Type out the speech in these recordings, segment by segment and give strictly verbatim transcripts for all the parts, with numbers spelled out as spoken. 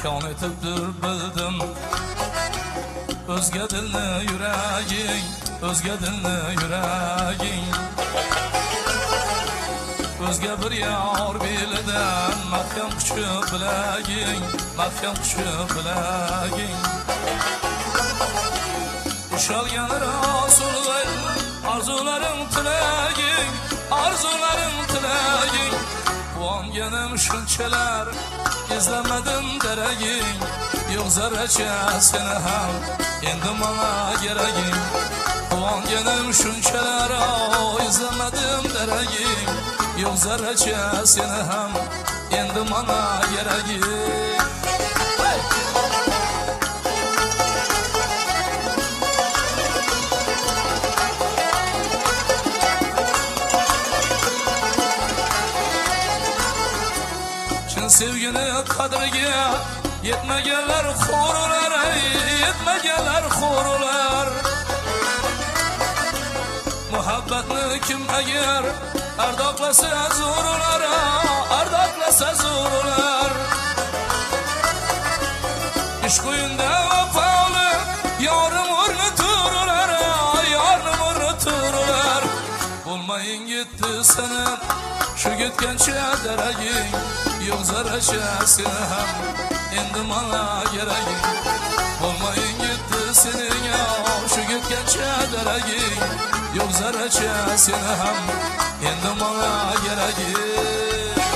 imkon etibdir bildim. O'zga dilni yuraging, o'zga dilni yuraging, o'zga bir yor belidan mahkam quchib bilaging, mahkam quchib bilaging. Ushalgan Rasululloh arzularim tilaging, arzularim tilaging. Quvonganim shunchalar izlamadim daraging, yo'q zarracha seni ham endi mana keraging. Quvonganim shunchalar izlamadim daraging, yo'q zarracha seni ham endi mana keraging. Sevgini qadriga yetmaganlar xo'rlar, yetmaganlar xo'rlar. Muhabbatni kim agar ardoqlasa zo'rlar, ardoqlasa zo'rlar. Ishq o'yinda vafoli yorim o'rni turlar, yorim o'rni turlar. Bo'lmaying yetti sana shu ketgancha daraging, yo'q zarracha seni ham endi mana keraging. Bo'lmaying yetti sening shu ketgancha daraging, yo'q zarracha seni ham endi mana keraging.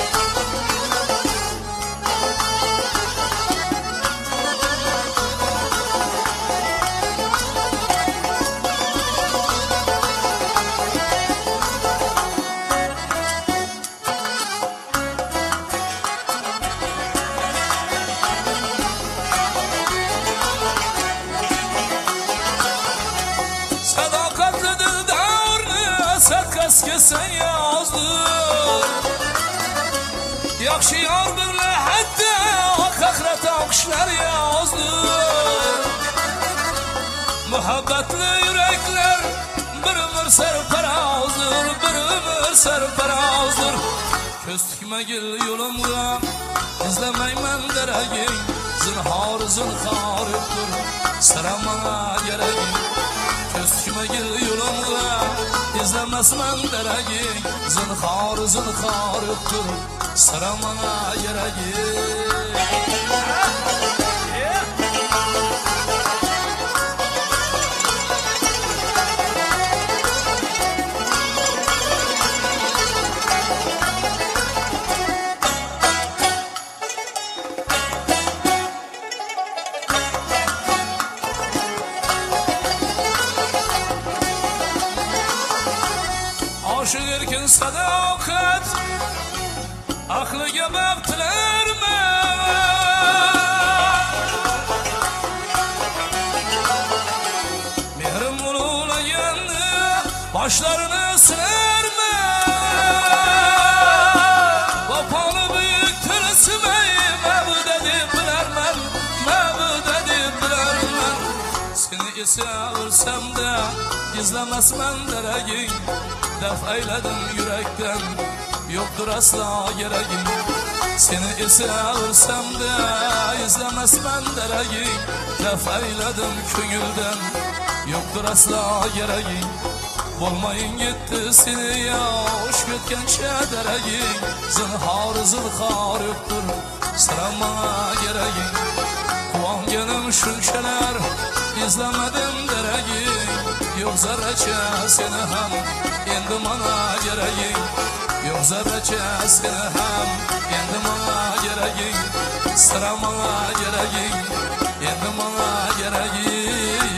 Sen yozdir yaxshi yor birla hatta qahrata qushlar yozdir. Muhabbatli yuraklar bir umr sarfarozdir, bir umr sarfarozdir. Ko'z tikmagil yo'limga izlamayman daraging, zinhor zinhor yo'qdir saramana keraging. Ko'z tikmagil yo'limga izlamasman daraging, zinhor zinhor yo'qdir saramana keraging. Aşık erkin sadakat aklıga baktilarmi? Mehrim ululaganni başlarını silermi? Vafoni büyük tilsimay mabda deb bilarman, mabda deb bilarman. Seni esa o'lsamda izlamasman daraging, daf ayladim yurakdan yo'qdir aslo keraging. Seni esa o'lsamda izlamasman daraging, daf ayladim ko'ngildan yo'qdir aslo keraging. Bo'lmaying yetti seni yosh ketgancha daraging, zinhor zinhor yo'qdir sirama keraging. Quvonganim shunchalar izlamadim daraging, yo'q zarracha seni ham endi mana keraging, yo'q zarracha seni ham endi mana keraging, sira mana keraging, endi mana keraging.